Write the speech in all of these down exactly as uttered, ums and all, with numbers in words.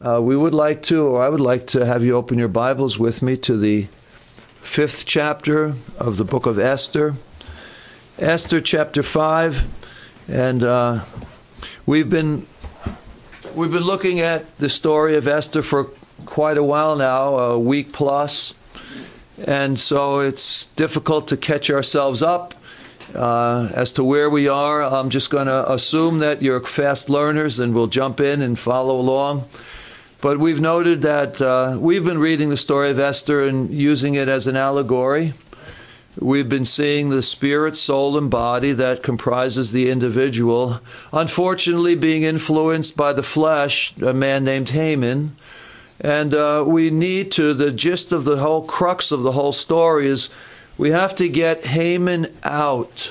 Uh, we would like to, or I would like to have you open your Bibles with me to the fifth chapter of the book of Esther. Esther chapter five, and uh, we've been we've been looking at the story of Esther for quite a while now, a week plus, and so it's difficult to catch ourselves up uh, as to where we are. I'm just going to assume that you're fast learners, and we'll jump in and follow along. But we've noted that uh, we've been reading the story of Esther and using it as an allegory. We've been seeing the spirit, soul, and body that comprises the individual, unfortunately being influenced by the flesh, a man named Haman. And uh, we need to, the gist of the whole crux of the whole story is we have to get Haman out.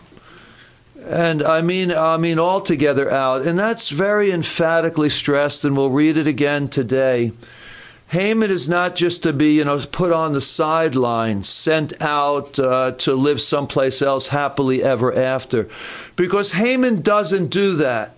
And I mean, I mean altogether out. And that's very emphatically stressed, and we'll read it again today. Haman is not just to be, you know, put on the sidelines, sent out uh, to live someplace else happily ever after. Because Haman doesn't do that.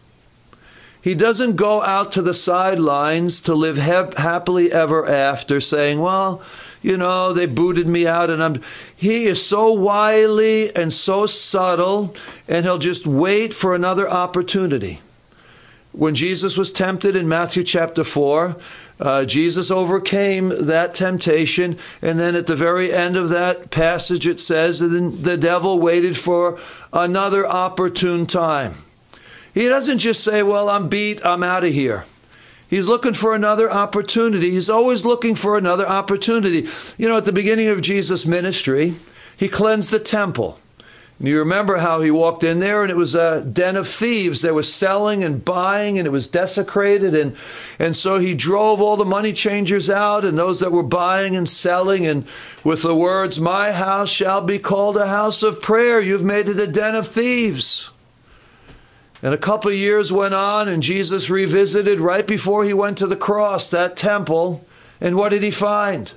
He doesn't go out to the sidelines to live ha- happily ever after, saying, well, you know, they booted me out, and I'm... He is so wily and so subtle, and he'll just wait for another opportunity. When Jesus was tempted in Matthew chapter four, uh, Jesus overcame that temptation, and then at the very end of that passage it says that the devil waited for another opportune time. He doesn't just say, well, I'm beat, I'm out of here. He's looking for another opportunity. He's always looking for another opportunity. You know, at the beginning of Jesus' ministry, he cleansed the temple. And you remember how he walked in there, and it was a den of thieves. They were selling and buying, and it was desecrated. And, and so he drove all the money changers out and those that were buying and selling. And with the words, my house shall be called a house of prayer, you've made it a den of thieves. And a couple of years went on, and Jesus revisited right before he went to the cross that temple. And what did he find?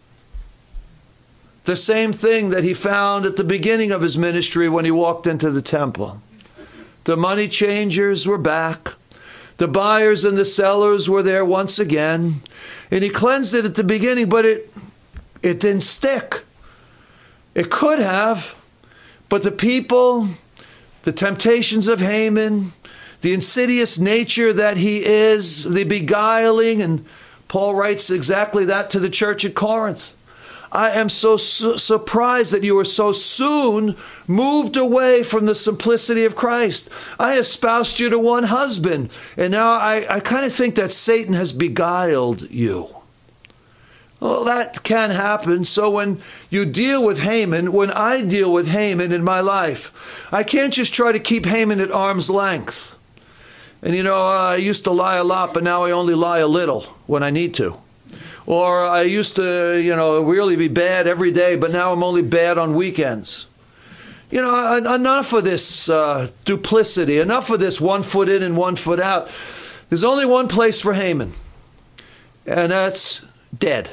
The same thing that he found at the beginning of his ministry when he walked into the temple. The money changers were back. The buyers and the sellers were there once again. And he cleansed it at the beginning, but it, it didn't stick. It could have, but the people... The temptations of Haman, the insidious nature that he is, the beguiling, and Paul writes exactly that to the church at Corinth. I am so su- surprised that you are so soon moved away from the simplicity of Christ. I espoused you to one husband, and now I, I kind of think that Satan has beguiled you. Well, that can happen. So when you deal with Haman, when I deal with Haman in my life, I can't just try to keep Haman at arm's length. And, you know, I used to lie a lot, but now I only lie a little when I need to. Or I used to, you know, really be bad every day, but now I'm only bad on weekends. You know, enough of this uh, duplicity, enough of this one foot in and one foot out. There's only one place for Haman, and that's dead.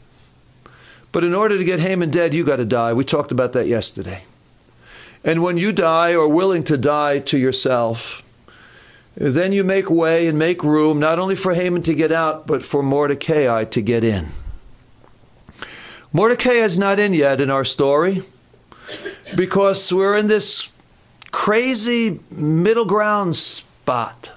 But in order to get Haman dead, you got to die. We talked about that yesterday. And when you die, or willing to die to yourself, then you make way and make room, not only for Haman to get out, but for Mordecai to get in. Mordecai is not in yet in our story, because we're in this crazy middle ground spot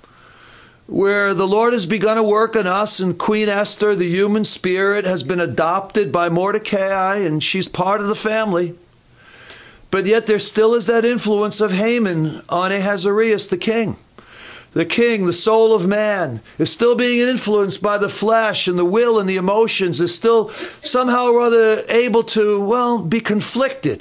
where the Lord has begun to work on us, and Queen Esther, the human spirit, has been adopted by Mordecai, and she's part of the family. But yet there still is that influence of Haman on Ahasuerus, the king. The king, the soul of man, is still being influenced by the flesh, and the will and the emotions, is still somehow or other able to, well, be conflicted.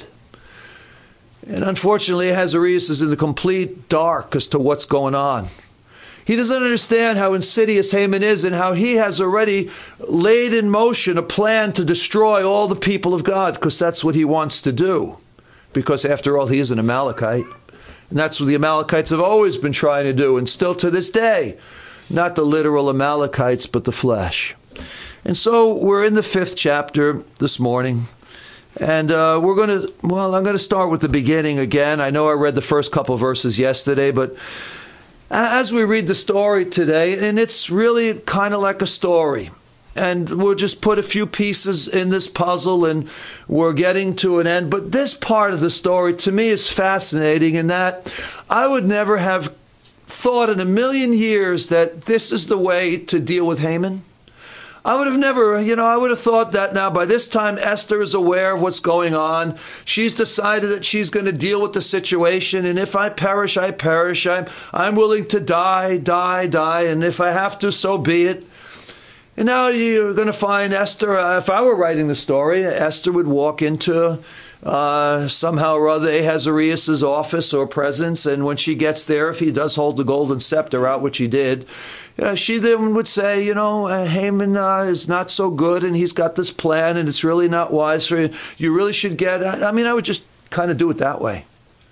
And unfortunately, Ahasuerus is in the complete dark as to what's going on. He doesn't understand how insidious Haman is, and how he has already laid in motion a plan to destroy all the people of God, because that's what he wants to do. Because after all, he is an Amalekite. And that's what the Amalekites have always been trying to do, and still to this day. Not the literal Amalekites, but the flesh. And so we're in the fifth chapter this morning. And uh, we're going to, well, I'm going to start with the beginning again. I know I read the first couple verses yesterday, but As we read the story today, and it's really kind of like a story, and we'll just put a few pieces in this puzzle and we're getting to an end. But this part of the story to me is fascinating in that I would never have thought in a million years that this is the way to deal with Haman. I would have never, you know, I would have thought that now by this time Esther is aware of what's going on. She's decided that she's going to deal with the situation. And if I perish, I perish. I'm, I'm willing to die, die, die. And if I have to, so be it. And now you're going to find Esther, uh, if I were writing the story, Esther would walk into uh, somehow or other Ahasuerus' office or presence. And when she gets there, if he does hold the golden scepter out, which he did, Uh, she then would say, you know, uh, Haman uh, is not so good and he's got this plan and it's really not wise for you. You really should get it. I mean, I would just kind of do it that way.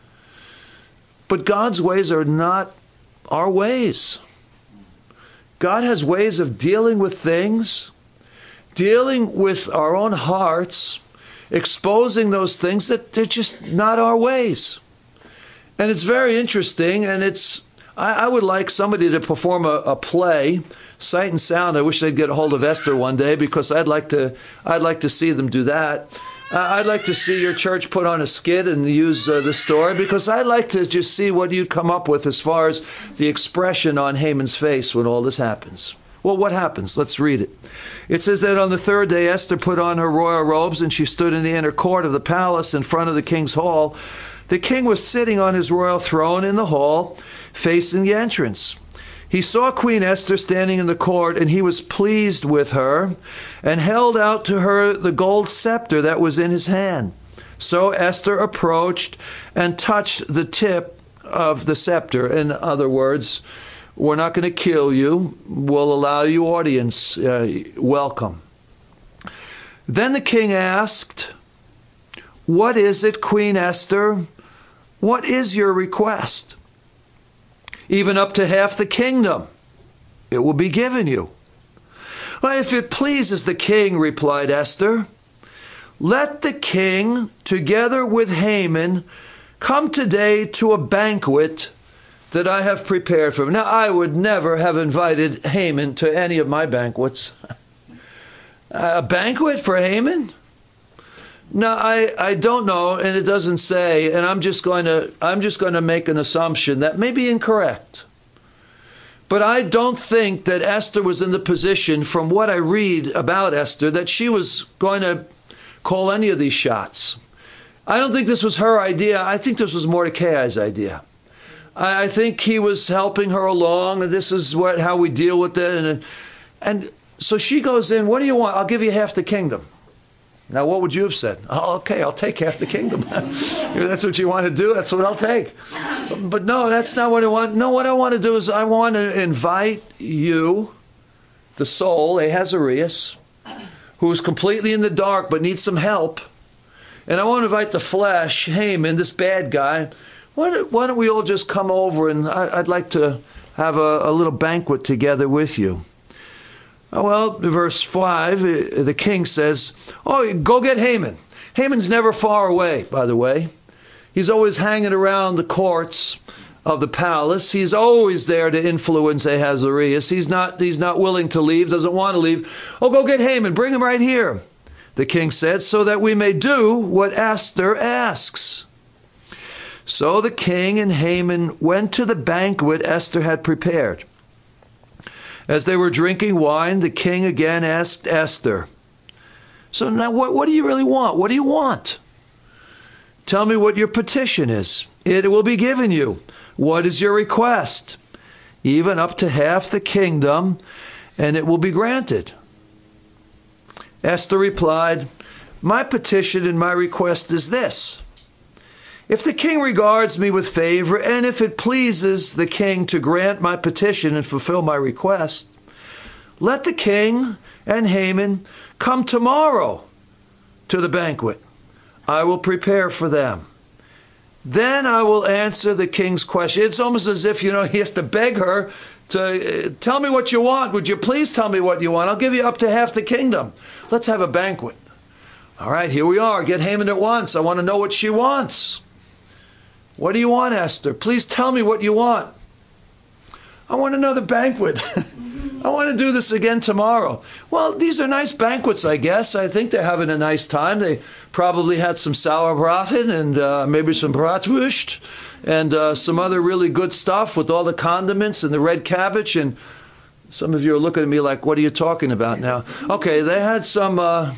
But God's ways are not our ways. God has ways of dealing with things, dealing with our own hearts, exposing those things that they're just not our ways. And it's very interesting, and it's I, I would like somebody to perform a, a play, sight and sound. I wish they'd get a hold of Esther one day because I'd like to. I'd like to see them do that. Uh, I'd like to see your church put on a skit and use uh, the story because I'd like to just see what you'd come up with as far as the expression on Haman's face when all this happens. Well, what happens? Let's read it. It says that on the third day, Esther put on her royal robes and she stood in the inner court of the palace in front of the king's hall. The king was sitting on his royal throne in the hall, facing the entrance. He saw Queen Esther standing in the court, and he was pleased with her, and held out to her the gold scepter that was in his hand. So Esther approached and touched the tip of the scepter. In other words, we're not going to kill you. We'll allow you audience. Uh, welcome. Then the king asked, "What is it, Queen Esther? What is your request?" "Even up to half the kingdom, it will be given you." "Well, if it pleases the king," replied Esther, "let the king, together with Haman, come today to a banquet that I have prepared for him." Now, I would never have invited Haman to any of my banquets. A banquet for Haman? No, I, I don't know, and it doesn't say, and I'm just going to I'm just going to make an assumption that may be incorrect. But I don't think that Esther was in the position, from what I read about Esther, that she was going to call any of these shots. I don't think this was her idea. I think this was Mordecai's idea. I, I think he was helping her along, and this is what how we deal with it. And, and so she goes in, "What do you want? I'll give you half the kingdom." Now, what would you have said? "Oh, okay, I'll take half the kingdom." If that's what you want to do, that's what I'll take. But no, that's not what I want. No, what I want to do is I want to invite you, the soul, Ahasuerus, who is completely in the dark but needs some help. And I want to invite the flesh, Haman, this bad guy. Why don't, why don't we all just come over and I, I'd like to have a, a little banquet together with you. Well, verse five, the king says, "Oh, go get Haman." Haman's never far away, by the way. He's always hanging around the courts of the palace. He's always there to influence Ahasuerus. He's not, he's not willing to leave, doesn't want to leave. "Oh, go get Haman. Bring him right here," the king said, "so that we may do what Esther asks." So the king and Haman went to the banquet Esther had prepared. As they were drinking wine, the king again asked Esther, "So now what, what do you really want? What do you want? Tell me what your petition is. It will be given you. What is your request? Even up to half the kingdom, and it will be granted." Esther replied, "My petition and my request is this. If the king regards me with favor, and if it pleases the king to grant my petition and fulfill my request, let the king and Haman come tomorrow to the banquet. I will prepare for them. Then I will answer the king's question." It's almost as if, you know, he has to beg her to uh, tell me what you want. Would you please tell me what you want? I'll give you up to half the kingdom. Let's have a banquet. All right, here we are. Get Haman at once. I want to know what she wants. "What do you want, Esther? Please tell me what you want." I want another banquet. I want to do this again tomorrow. Well, these are nice banquets, I guess. I think they're having a nice time. They probably had some sauerbraten and uh, maybe some bratwurst and uh, some other really good stuff with all the condiments and the red cabbage. And some of you are looking at me like, what are you talking about now? Okay, they had some... Uh,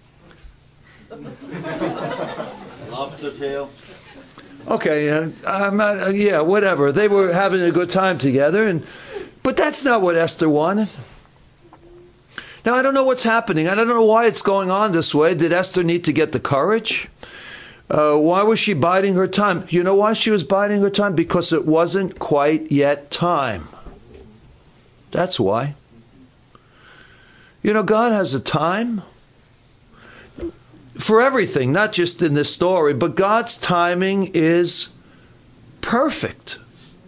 Lobster tail. Okay, uh, I'm not, uh, yeah, whatever. They were having a good time together, and but that's not what Esther wanted. Now, I don't know what's happening. I don't know why it's going on this way. Did Esther need to get the courage? Uh, why was she biding her time? You know why she was biding her time? Because it wasn't quite yet time. That's why. You know, God has a time for everything, not just in this story, but God's timing is perfect.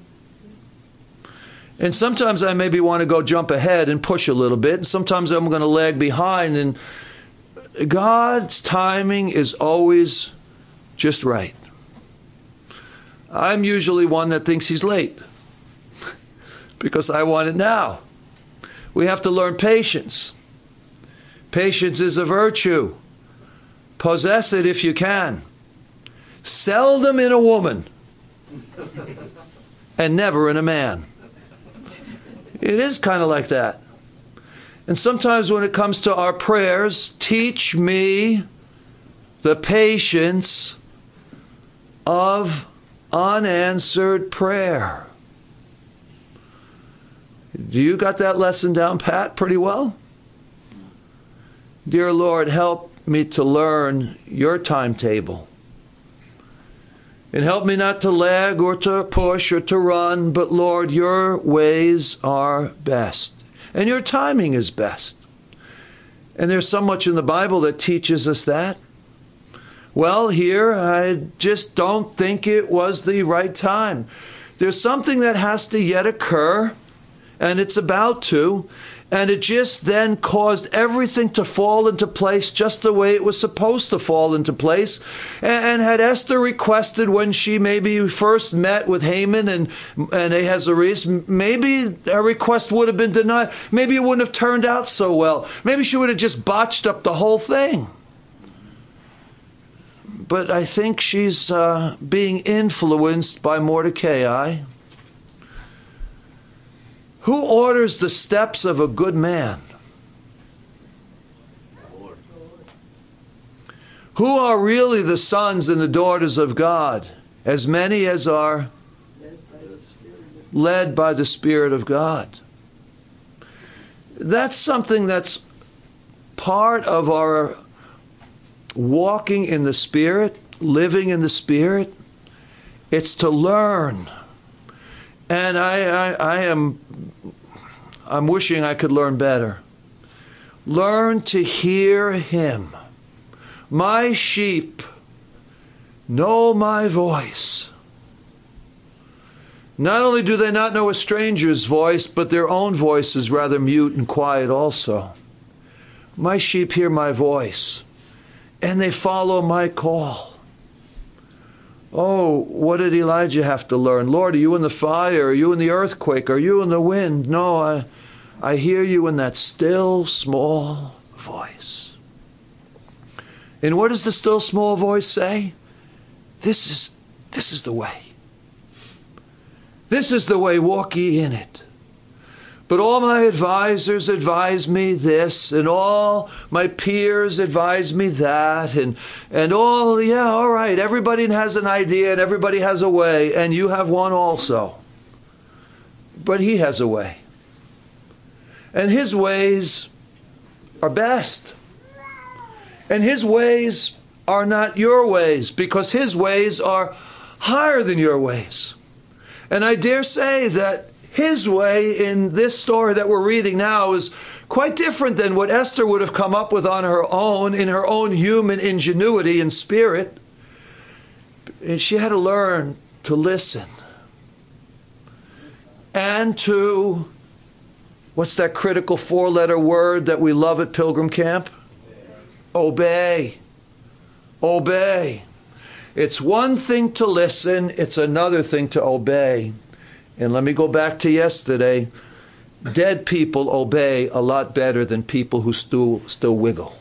And sometimes I maybe want to go jump ahead and push a little bit, and sometimes I'm going to lag behind, and God's timing is always just right. I'm usually one that thinks he's late because I want it now. We have to learn patience. Patience is a virtue. Possess it if you can. Seldom in a woman and never in a man. It is kind of like that. And sometimes when it comes to our prayers, teach me the patience of unanswered prayer. Do you got that lesson down pat pretty well? Dear Lord, help me to learn your timetable. And help me not to lag or to push or to run, but Lord, your ways are best. And your timing is best. And there's so much in the Bible that teaches us that. Well, here, I just don't think it was the right time. There's something that has to yet occur, and it's about to. And it just then caused everything to fall into place just the way it was supposed to fall into place. And, and had Esther requested when she maybe first met with Haman and, and Ahasuerus, maybe her request would have been denied. Maybe it wouldn't have turned out so well. Maybe she would have just botched up the whole thing. But I think she's uh, being influenced by Mordecai. Who orders the steps of a good man? Who are really the sons and the daughters of God? As many as are led by the Spirit of God. That's something that's part of our walking in the Spirit, living in the Spirit. It's to learn. And I, I, I am, I'm wishing I could learn better. Learn to hear him. My sheep know my voice. Not only do they not know a stranger's voice, but their own voice is rather mute and quiet also. My sheep hear my voice, and they follow my call. Oh, what did Elijah have to learn? Lord, are you in the fire? Are you in the earthquake? Are you in the wind? No, I, I hear you in that still, small voice. And what does the still, small voice say? This is, this is the way. This is the way, walk ye in it. But all my advisors advise me this, and all my peers advise me that, and and all, yeah, all right, everybody has an idea and everybody has a way, and you have one also. But he has a way. And his ways are best. And his ways are not your ways, because his ways are higher than your ways. And I dare say that his way in this story that we're reading now is quite different than what Esther would have come up with on her own, in her own human ingenuity and spirit. And she had to learn to listen. And to, what's that critical four-letter word that we love at Pilgrim Camp? Obey. Obey. It's one thing to listen, it's another thing to obey. And let me go back to yesterday. Dead people obey a lot better than people who still, still wiggle.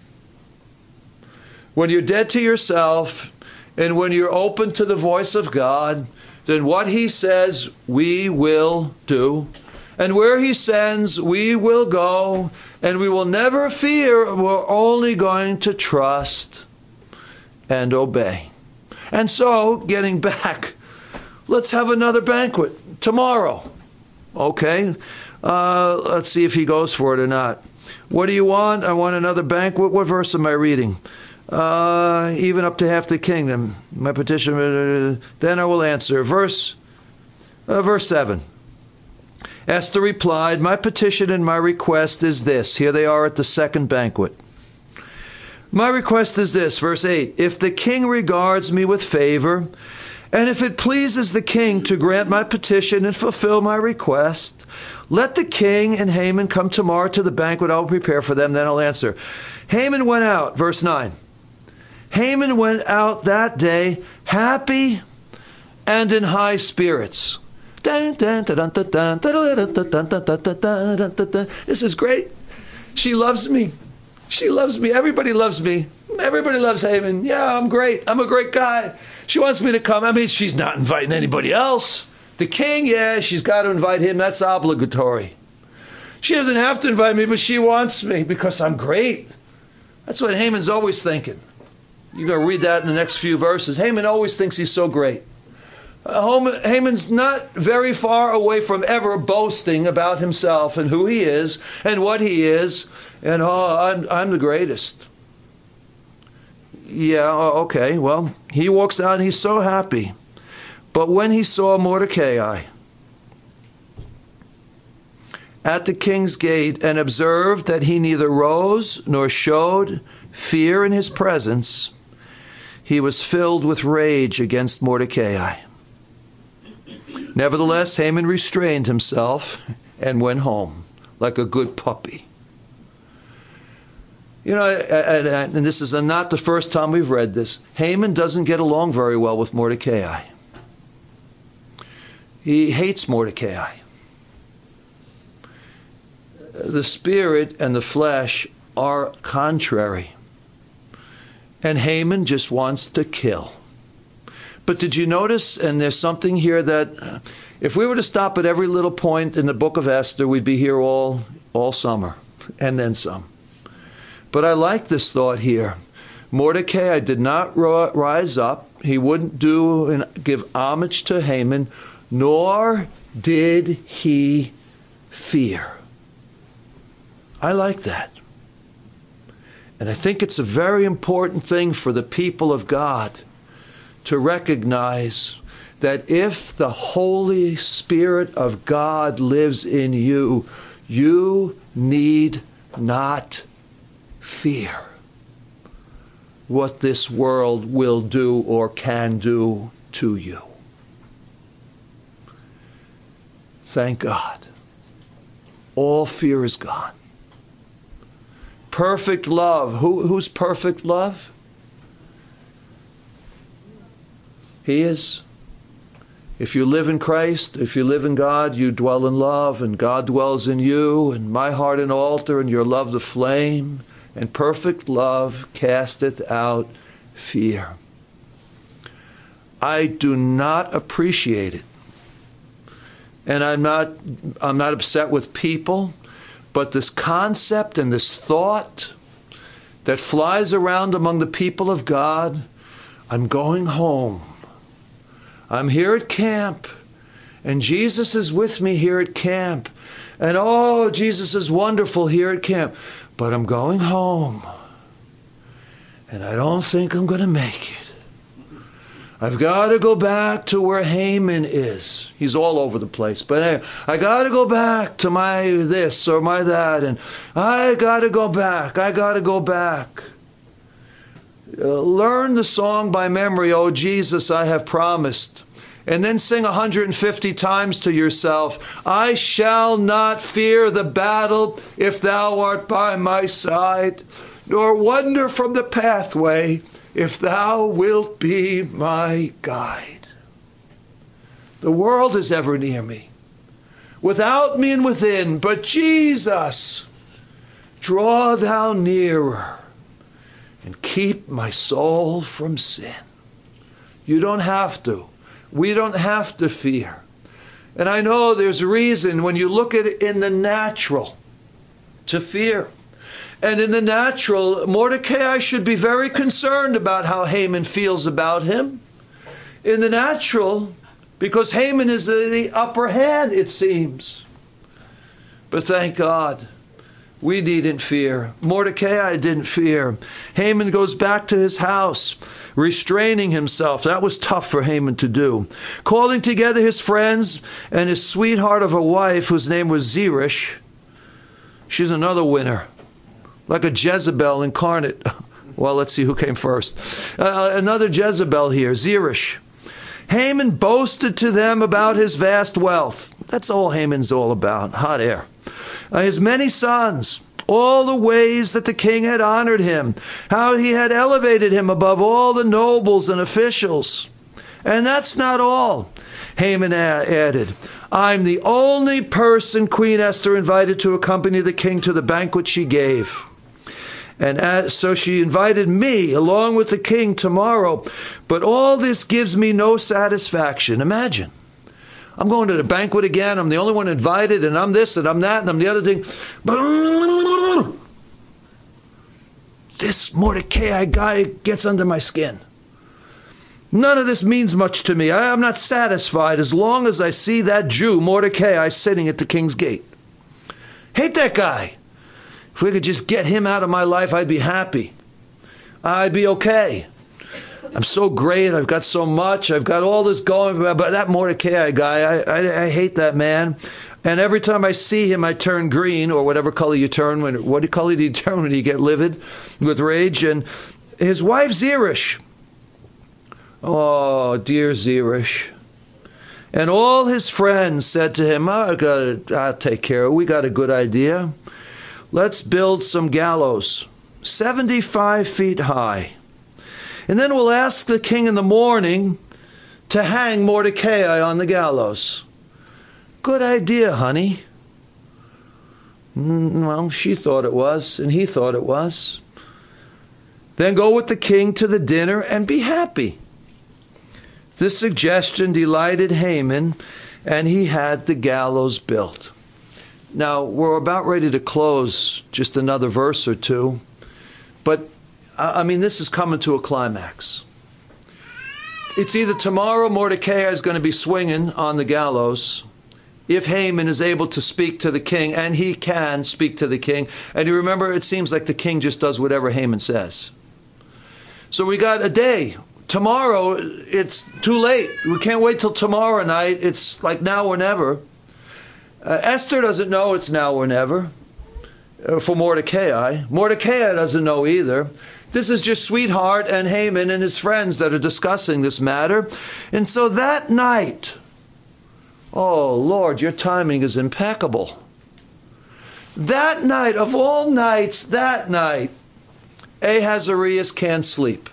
When you're dead to yourself and when you're open to the voice of God, then what He says we will do. And where He sends, we will go. And we will never fear. We're only going to trust and obey. And so, getting back, let's have another banquet tomorrow. Okay? Uh, let's see if he goes for it or not. What do you want? I want another banquet. What verse am I reading? Uh, even up to half the kingdom. My petition, uh, then I will answer. Verse, uh, verse seven. Esther replied, my petition and my request is this. Here they are at the second banquet. My request is this, verse eight. If the king regards me with favor, and if it pleases the king to grant my petition and fulfill my request, let the king and Haman come tomorrow to the banquet I will prepare for them, then I'll answer. Haman went out, verse nine. Haman went out that day happy and in high spirits. This is great. She loves me. She loves me. Everybody loves me. Everybody loves Haman. Yeah, I'm great. I'm a great guy. She wants me to come. I mean, she's not inviting anybody else. The king, yeah, she's got to invite him. That's obligatory. She doesn't have to invite me, but she wants me because I'm great. That's what Haman's always thinking. You're going to read that in the next few verses. Haman always thinks he's so great. Uh, Haman's not very far away from ever boasting about himself and who he is and what he is. And, oh, I'm, I'm the greatest. Yeah, okay, well, he walks out and he's so happy. But when he saw Mordecai at the king's gate and observed that he neither rose nor showed fear in his presence, he was filled with rage against Mordecai. Nevertheless, Haman restrained himself and went home like a good puppy. You know, and this is not the first time we've read this. Haman doesn't get along very well with Mordecai. He hates Mordecai. The spirit and the flesh are contrary. And Haman just wants to kill. But did you notice, and there's something here that if we were to stop at every little point in the book of Esther, we'd be here all, all summer and then some. But I like this thought here. Mordecai did not rise up. He wouldn't do and give homage to Haman, nor did he fear. I like that. And I think it's a very important thing for the people of God to recognize that if the Holy Spirit of God lives in you, you need not fear what this world will do or can do to you. Thank God. All fear is gone. Perfect love. Who, who's perfect love? He is. If you live in Christ, if you live in God, you dwell in love, and God dwells in you, and my heart an altar, and your love the flame, and perfect love casteth out fear. I do not appreciate it. And I'm not, I'm not upset with people, but this concept and this thought that flies around among the people of God, I'm going home. I'm here at camp, and Jesus is with me here at camp. And oh, Jesus is wonderful here at camp. But I'm going home, and I don't think I'm going to make it. I've got to go back to where Haman is. He's all over the place. But anyway, I got to go back to my this or my that, and I got to go back. I got to go back. Uh, learn the song by memory, "Oh Jesus, I have promised." And then sing one hundred fifty times to yourself, "I shall not fear the battle if thou art by my side, nor wander from the pathway if thou wilt be my guide." the world is ever near me, without me and within. But Jesus, draw thou nearer and keep my soul from sin. You don't have to. We don't have to fear. And I know there's reason when you look at it in the natural to fear. And in the natural, Mordecai should be very concerned about how Haman feels about him. In the natural, because Haman is the, the upper hand, it seems. But thank God, we needn't fear. Mordecai didn't fear. Haman goes back to his house, restraining himself. That was tough for Haman to do. Calling together his friends and his sweetheart of a wife, whose name was Zeresh. She's another winner, like a Jezebel incarnate. Well, let's see who came first. Uh, another Jezebel here, Zeresh. Haman boasted to them about his vast wealth. That's all Haman's all about, hot air. Uh, his many sons, all the ways that the king had honored him, how he had elevated him above all the nobles and officials. And that's not all. Haman added, I'm the only person Queen Esther invited to accompany the king to the banquet she gave. And as, so she invited me along with the king tomorrow. But all this gives me no satisfaction. Imagine. I'm going to the banquet again. I'm the only one invited, and I'm this, and I'm that, and I'm the other thing. This Mordecai guy gets under my skin. None of this means much to me. I am not satisfied as long as I see that Jew, Mordecai, sitting at the king's gate. Hate that guy. If we could just get him out of my life, I'd be happy. I'd be okay. I'm so great. I've got so much. I've got all this going. But that Mordecai guy, I, I, I hate that man. And every time I see him, I turn green, or whatever color you turn. When, what color do you turn when you get livid with rage? And his wife, Zeresh. Oh, dear Zeresh. And all his friends said to him, oh, I got I'll take care of it. We got a good idea. Let's build some gallows, seventy-five feet high. And then we'll ask the king in the morning to hang Mordecai on the gallows. Good idea, honey. Well, she thought it was, and he thought it was. Then go with the king to the dinner and be happy. This suggestion delighted Haman, and he had the gallows built. Now, we're about ready to close, just another verse or two. But, I mean, this is coming to a climax. It's either tomorrow Mordecai is going to be swinging on the gallows, if Haman is able to speak to the king, and he can speak to the king. And you remember, it seems like the king just does whatever Haman says. So we got a day. Tomorrow, it's too late. We can't wait till tomorrow night. It's like now or never. Uh, Esther doesn't know it's now or never uh, for Mordecai. Mordecai doesn't know either. This is just sweetheart and Haman and his friends that are discussing this matter. And so that night, oh Lord, your timing is impeccable. That night, of all nights, that night, Ahasuerus can't sleep.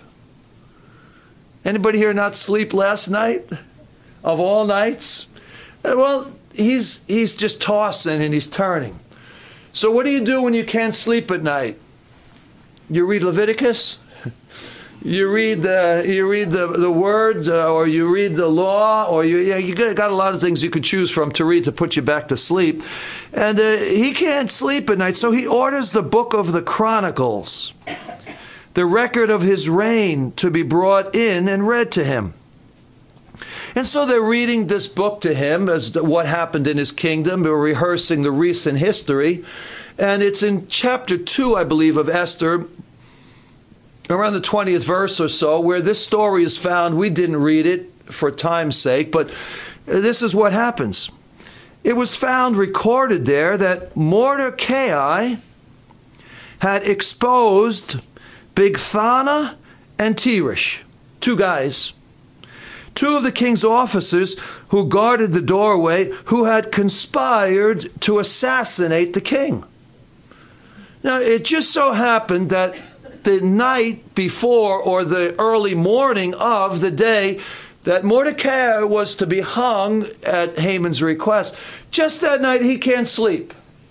Anybody here not sleep last night? Of all nights? Well, he's he's just tossing and he's turning. So what do you do when you can't sleep at night? You read Leviticus? You read the you read the the words, uh, or you read the law, or you yeah, you got a lot of things you could choose from to read to put you back to sleep. And uh, he can't sleep at night, so he orders the book of the Chronicles, the record of his reign, to be brought in and read to him. And so they're reading this book to him as to what happened in his kingdom. They're rehearsing the recent history. And it's in chapter two, I believe, of Esther, around the twentieth verse or so, where this story is found. We didn't read it for time's sake, but this is what happens. It was found recorded there that Mordecai had exposed Bigthana and Teresh, two guys, two of the king's officers who guarded the doorway, who had conspired to assassinate the king. Now, it just so happened that the night before, or the early morning of the day that Mordecai was to be hung at Haman's request. Just that night, he can't sleep.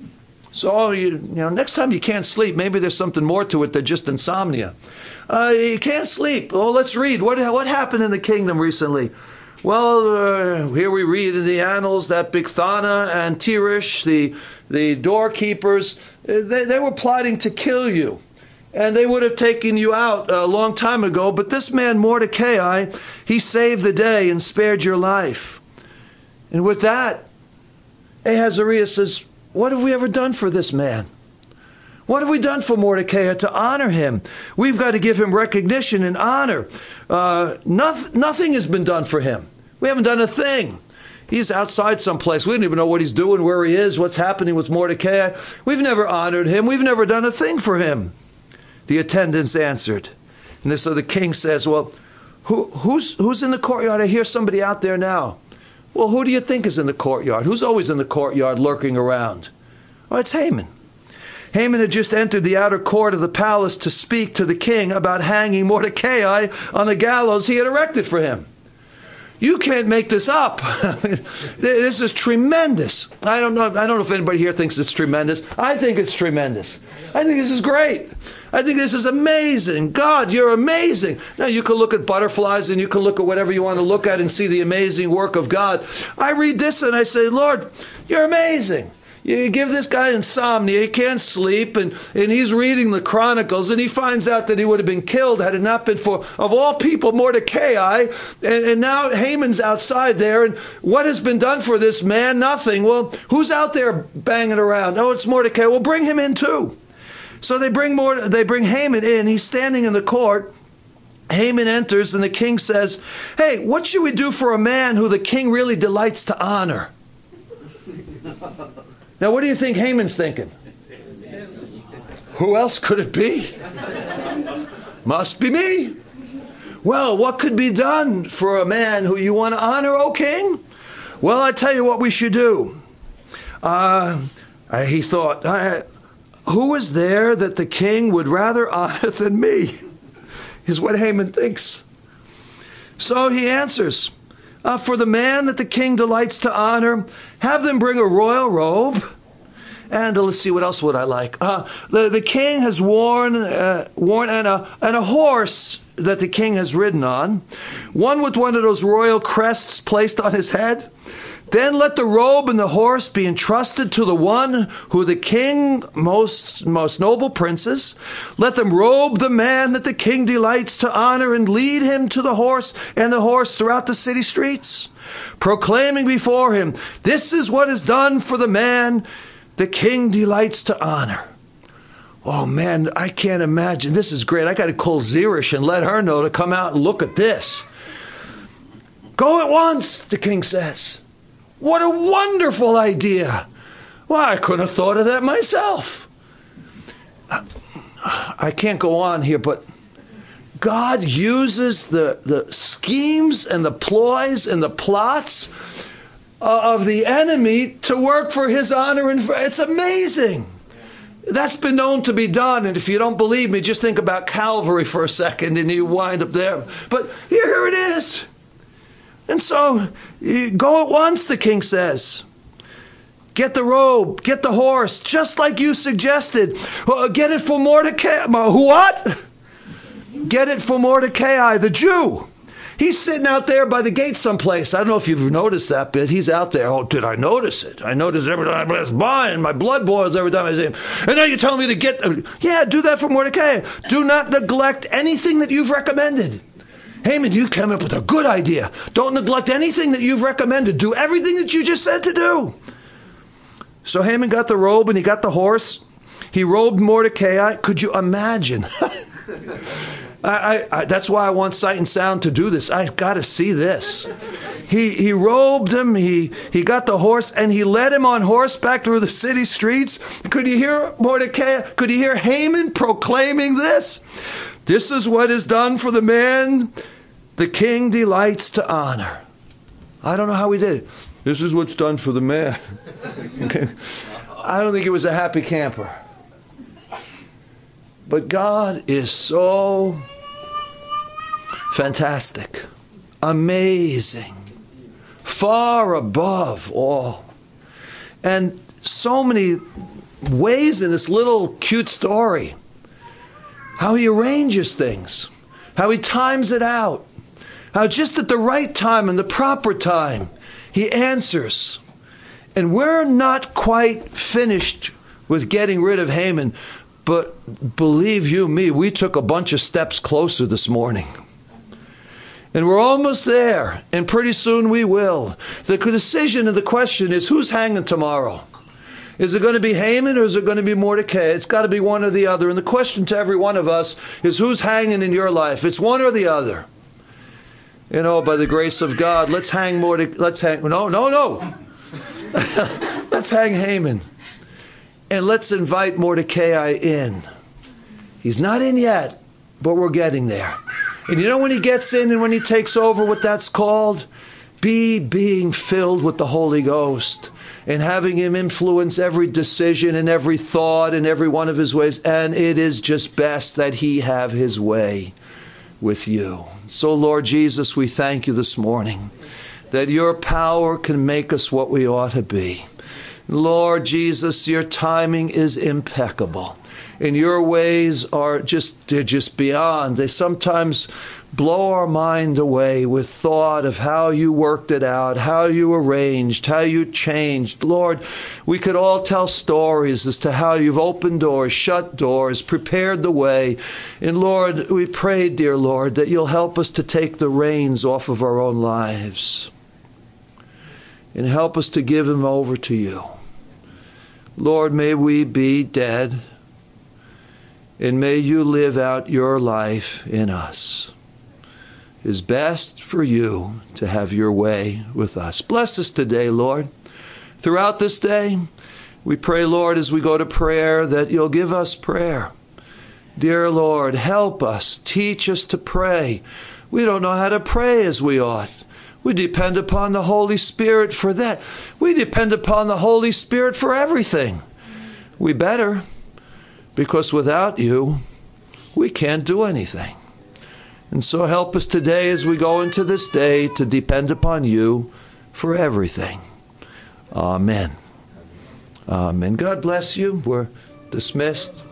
So, you, you know, next time you can't sleep, maybe there's something more to it than just insomnia. Uh, you can't sleep. Oh, let's read. What, what happened in the kingdom recently? Well, uh, here we read in the annals that Bigthana and Teresh, the, the doorkeepers, they, they were plotting to kill you. And they would have taken you out a long time ago. But this man, Mordecai, he saved the day and spared your life. And with that, Ahasuerus says, what have we ever done for this man? What have we done for Mordecai to honor him? We've got to give him recognition and honor. Uh, nothing, nothing has been done for him. We haven't done a thing. He's outside someplace. We don't even know what he's doing, where he is, what's happening with Mordecai. We've never honored him. We've never done a thing for him. The attendants answered. And so the king says, well, who, who's, who's in the courtyard? I hear somebody out there now. Well, who do you think is in the courtyard? Who's always in the courtyard lurking around? Well, it's Haman. Haman had just entered the outer court of the palace to speak to the king about hanging Mordecai on the gallows he had erected for him. You can't make this up. This is tremendous. I don't know. I don't know if anybody here thinks it's tremendous. I think it's tremendous. I think this is great. I think this is amazing. God, you're amazing. Now, you can look at butterflies and you can look at whatever you want to look at and see the amazing work of God. I read this and I say, Lord, you're amazing. You give this guy insomnia, he can't sleep, and, and he's reading the Chronicles, and he finds out that he would have been killed had it not been for, of all people, Mordecai, and, and now Haman's outside there, and what has been done for this man? Nothing. Well, who's out there banging around? Oh, it's Mordecai. Well, bring him in too. So they bring, Mord- they bring Haman in. He's standing in the court. Haman enters, and the king says, hey, what should we do for a man who the king really delights to honor? Now, what do you think Haman's thinking? Who else could it be? Must be me. Well, what could be done for a man who you want to honor, O king? Well, I tell you what we should do. Uh, he thought, uh, who is there that the king would rather honor than me? Is what Haman thinks. So he answers, Uh, for the man that the king delights to honor, have them bring a royal robe. And uh, let's see, what else would I like? Uh, the, the king has worn, uh, worn and, a, and a horse that the king has ridden on, one with one of those royal crests placed on his head. Then let the robe and the horse be entrusted to the one who the king, most, most noble princes. Let them robe the man that the king delights to honor and lead him to the horse and the horse throughout the city streets, proclaiming before him, this is what is done for the man the king delights to honor. Oh man, I can't imagine. This is great. I got to call Zeresh and let her know to come out and look at this. Go at once, the king says. What a wonderful idea. Well, I couldn't have thought of that myself. I can't go on here, but God uses the, the schemes and the ploys and the plots of the enemy to work for his honor. And it's amazing. That's been known to be done. And if you don't believe me, just think about Calvary for a second and you wind up there. But here, here it is. And so, go at once, the king says. Get the robe, get the horse, just like you suggested. Uh, get it for Mordecai. What? Get it for Mordecai, the Jew. He's sitting out there by the gate someplace. I don't know if you've noticed that bit. He's out there. Oh, did I notice it? I notice it every time I pass by, and my blood boils every time I see him. And now you're telling me to get... Uh, yeah, do that for Mordecai. Do not neglect anything that you've recommended. Haman, you came up with a good idea. Don't neglect anything that you've recommended. Do everything that you just said to do. So Haman got the robe and he got the horse. He robed Mordecai. Could you imagine? I, I, I, that's why I want Sight and Sound to do this. I've got to see this. He he robed him. He, he got the horse and he led him on horseback through the city streets. Could you hear Mordecai? Could you hear Haman proclaiming this? This is what is done for the man the king delights to honor. I don't know how he did it. This is what's done for the man. I don't think he was a happy camper. But God is so fantastic. amazing, far above all. And so many ways in this little cute story, how he arranges things, how he times it out, how just at the right time and the proper time, he answers. And we're not quite finished with getting rid of Haman, but believe you me, we took a bunch of steps closer this morning. And we're almost there, and pretty soon we will. The decision and the question is, who's hanging tomorrow? Is it going to be Haman or is it going to be Mordecai? It's got to be one or the other. And the question to every one of us is, who's hanging in your life? It's one or the other. You know, by the grace of God, let's hang Mordecai. Let's hang. No, no, no. Let's hang Haman. And let's invite Mordecai in. He's not in yet, but we're getting there. And you know when he gets in and when he takes over, what that's called? Be being filled with the Holy Ghost and having him influence every decision and every thought and every one of his ways. And it is just best that he have his way with you. So, Lord Jesus, we thank you this morning that your power can make us what we ought to be. Lord Jesus, your timing is impeccable. And your ways are just, they're just beyond. They sometimes blow our mind away with thought of how you worked it out, how you arranged, how you changed. Lord, we could all tell stories as to how you've opened doors, shut doors, prepared the way. And Lord, we pray, dear Lord, that you'll help us to take the reins off of our own lives and help us to give them over to you. Lord, may we be dead. And may you live out your life in us. It is best for you to have your way with us. Bless us today, Lord. Throughout this day, we pray, Lord, as we go to prayer, that you'll give us prayer. Dear Lord, help us. Teach us to pray. We don't know how to pray as we ought. We depend upon the Holy Spirit for that. We depend upon the Holy Spirit for everything. We better. Because without you, we can't do anything. And so help us today as we go into this day to depend upon you for everything. Amen. Amen. God bless you. We're dismissed.